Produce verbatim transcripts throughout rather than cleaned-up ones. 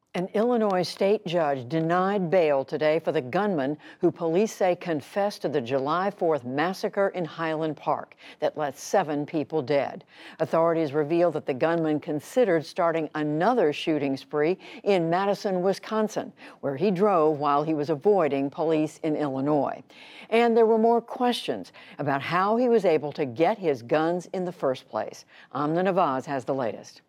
An Illinois state judge denied bail today for the gunman who police say confessed to the July fourth massacre in Highland Park that left seven people dead. Authorities revealed that the gunman considered starting another shooting spree in Madison, Wisconsin, where he drove while he was avoiding police in Illinois. And there were more questions about how he was able to get his guns in the first place. Amna Nawaz has the latest.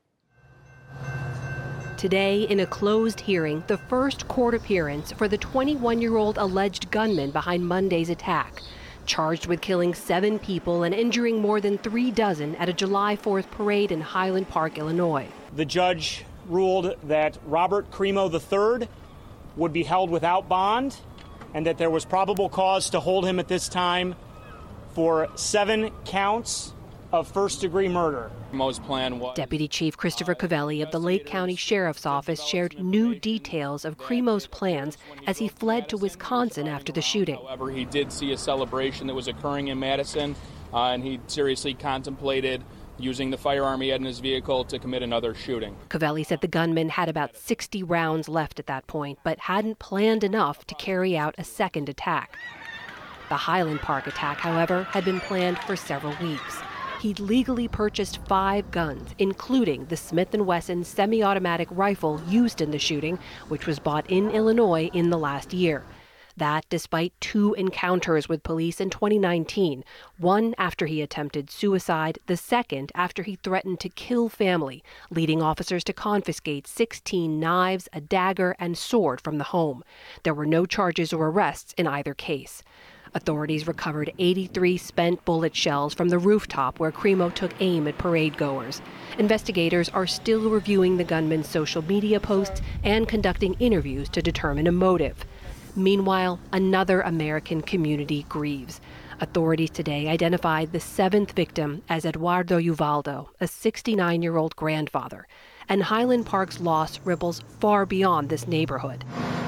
Today, in a closed hearing, the first court appearance for the twenty-one-year-old alleged gunman behind Monday's attack, charged with killing seven people and injuring more than three dozen at a July fourth parade in Highland Park, Illinois. The judge ruled that Robert Crimo the third would be held without bond and that there was probable cause to hold him at this time for seven counts of first-degree murder. Most plan was Deputy Chief Christopher Covelli of the Lake County Sheriff's Office shared new details of Crimo's plans as he fled to Wisconsin after the shooting. However, he did see a celebration that was occurring in Madison, uh, and he seriously contemplated using the firearm he had in his vehicle to commit another shooting. Covelli said the gunman had about sixty rounds left at that point, but hadn't planned enough to carry out a second attack. The Highland Park attack, however, had been planned for several weeks. He'd legally purchased five guns, including the Smith and Wesson semi-automatic rifle used in the shooting, which was bought in Illinois in the last year. That despite two encounters with police in twenty nineteen, one after he attempted suicide, the second after he threatened to kill family, leading officers to confiscate sixteen knives, a dagger, and sword from the home. There were no charges or arrests in either case. Authorities recovered eighty-three spent bullet shells from the rooftop where Crimo took aim at parade goers. Investigators are still reviewing the gunman's social media posts and conducting interviews to determine a motive. Meanwhile, another American community grieves. Authorities today identified the seventh victim as Eduardo Uvaldo, a sixty-nine-year-old grandfather. And Highland Park's loss ripples far beyond this neighborhood.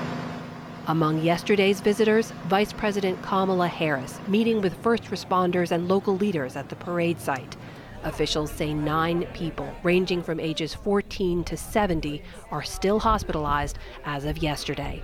Among yesterday's visitors, Vice President Kamala Harris, meeting with first responders and local leaders at the parade site. Officials say nine people, ranging from ages fourteen to seventy, are still hospitalized as of yesterday.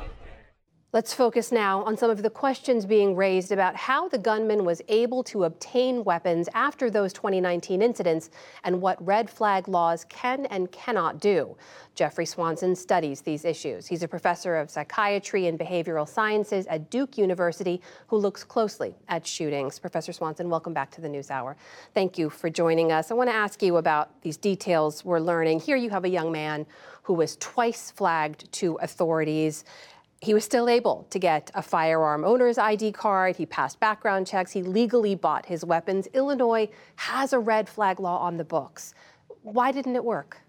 Let's focus now on some of the questions being raised about how the gunman was able to obtain weapons after those twenty nineteen incidents and what red flag laws can and cannot do. Jeffrey Swanson studies these issues. He's a professor of psychiatry and behavioral sciences at Duke University who looks closely at shootings. Professor Swanson, welcome back to the NewsHour. Thank you for joining us. I want to ask you about these details we're learning. Here you have a young man who was twice flagged to authorities. He was still able to get a firearm owner's I D card. He passed background checks. He legally bought his weapons. Illinois has a red flag law on the books. Why didn't it work?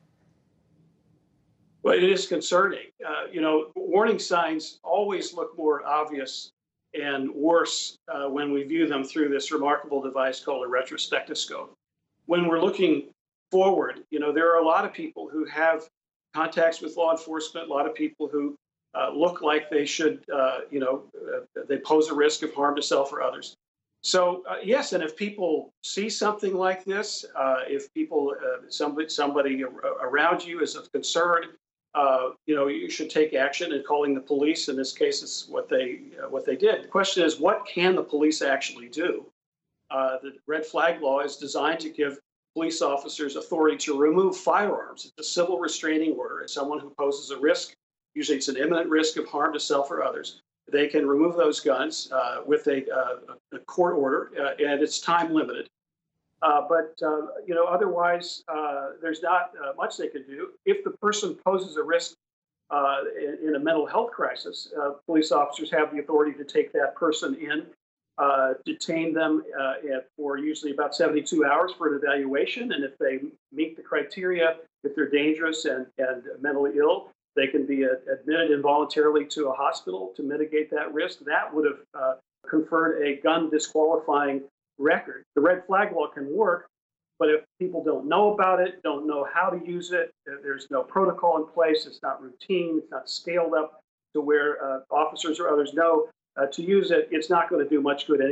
Well, it is concerning. Uh, you know, warning signs always look more obvious and worse uh, when we view them through this remarkable device called a retrospectoscope. When we're looking forward, you know, there are a lot of people who have contacts with law enforcement, a lot of people who Uh, look like they should, uh, you know, uh, they pose a risk of harm to self or others. So, uh, yes, and if people see something like this, uh, if people, uh, somebody, somebody around you is of concern, uh, you know, you should take action in calling the police. In this case, it's what they, uh, what they did. The question is, what can the police actually do? Uh, the red flag law is designed to give police officers authority to remove firearms. It's a civil restraining order. It's someone who poses a risk. Usually it's an imminent risk of harm to self or others. They can remove those guns uh, with a, uh, a court order, uh, and it's time limited. Uh, but, uh, you know, otherwise, uh, there's not uh, much they can do. If the person poses a risk uh, in, in a mental health crisis, uh, police officers have the authority to take that person in, uh, detain them uh, at, for usually about seventy-two hours for an evaluation. And if they meet the criteria, if they're dangerous and, and mentally ill, they can be admitted involuntarily to a hospital to mitigate that risk. That would have uh, conferred a gun disqualifying record. The red flag law can work, but if people don't know about it, don't know how to use it, there's no protocol in place, it's not routine, it's not scaled up to where uh, officers or others know uh, to use it, it's not going to do much good anyway.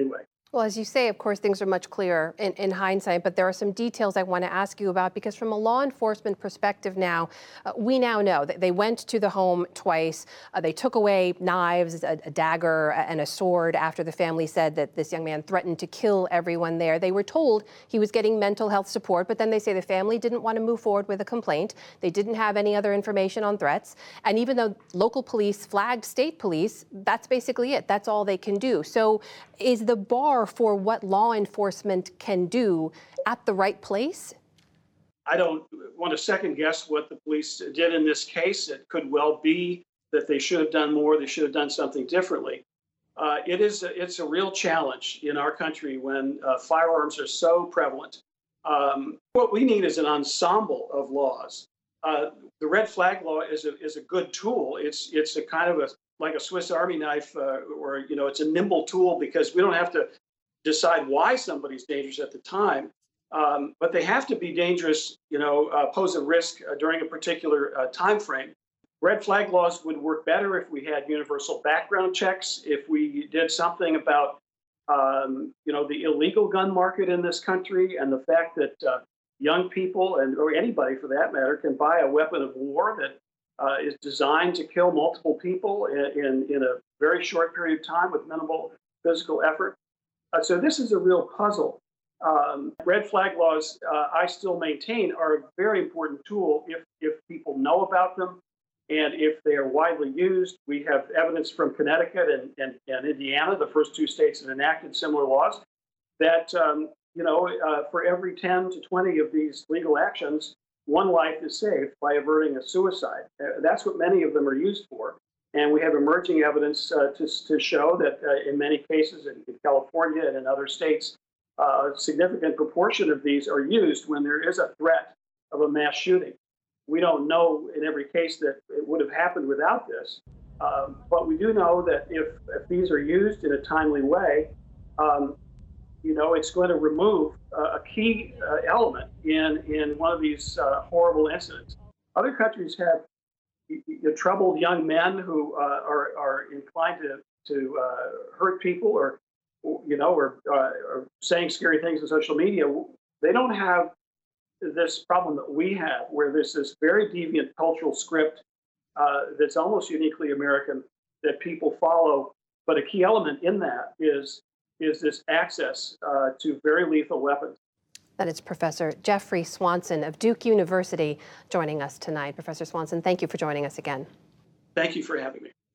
Well, as you say, of course, things are much clearer in, in hindsight, but there are some details I want to ask you about because from a law enforcement perspective now, uh, we now know that they went to the home twice. Uh, they took away knives, a, a dagger, and a sword after the family said that this young man threatened to kill everyone there. They were told he was getting mental health support, but then they say the family didn't want to move forward with a complaint. They didn't have any other information on threats. And even though local police flagged state police, that's basically it. That's all they can do. So is the bar for what law enforcement can do at the right place? I don't want to second guess what the police did in this case. It could well be that they should have done more. They should have done something differently. Uh, it is a, it's a real challenge in our country when uh, firearms are so prevalent. Um, what we need is an ensemble of laws. Uh, the red flag law is a is a good tool. It's it's a kind of a like a Swiss Army knife, uh, or you know, it's a nimble tool because we don't have to decide why somebody's dangerous at the time, um, but they have to be dangerous, you know, uh, pose a risk uh, during a particular uh, time frame. Red flag laws would work better if we had universal background checks, if we did something about, um, you know, the illegal gun market in this country and the fact that uh, young people and or anybody for that matter can buy a weapon of war that uh, is designed to kill multiple people in, in, in a very short period of time with minimal physical effort. Uh, so this is a real puzzle. Um, red flag laws, uh, I still maintain, are a very important tool if, if people know about them and if they are widely used. We have evidence from Connecticut and, and, and Indiana, the first two states that enacted similar laws, that um, you know, uh, for every ten to twenty of these legal actions, one life is saved by averting a suicide. Uh, that's what many of them are used for. And we have emerging evidence uh, to, to show that uh, in many cases in, in California and in other states, uh, a significant proportion of these are used when there is a threat of a mass shooting. We don't know in every case that it would have happened without this, um, but we do know that if, if these are used in a timely way, um, you know, it's going to remove uh, a key uh, element in, in one of these uh, horrible incidents. Other countries have You troubled young men who uh, are, are inclined to, to uh, hurt people or, you know, or, uh, or saying scary things on social media. They don't have this problem that we have, where there's this very deviant cultural script uh, that's almost uniquely American that people follow. But a key element in that is, is this access uh, to very lethal weapons. That is Professor Jeffrey Swanson of Duke University joining us tonight. Professor Swanson, thank you for joining us again. Thank you for having me.